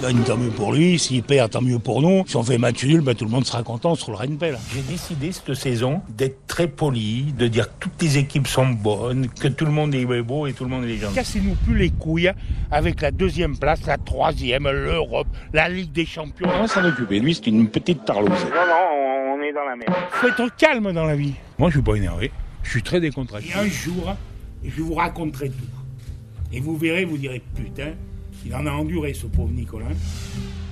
gagne, tant mieux pour lui. S'il perd, tant mieux pour nous. Si on fait match nul, tout le monde sera content, on se roulera une pelle. J'ai décidé cette saison d'être très poli, de dire que toutes les équipes sont bonnes, que tout le monde est beau et tout le monde est gentil. Cassez-nous plus les couilles avec la 2e place, la 3e, l'Europe, la Ligue des Champions. On va s'en occuper. Lui, c'est une petite tarlouse. Non, on est dans la merde. Faut être calme dans la vie. Moi, je suis pas énervé. Je suis très décontracté. Et un jour, je vous raconterai tout. Et vous verrez, vous direz, putain, il en a enduré, ce pauvre Nicolas.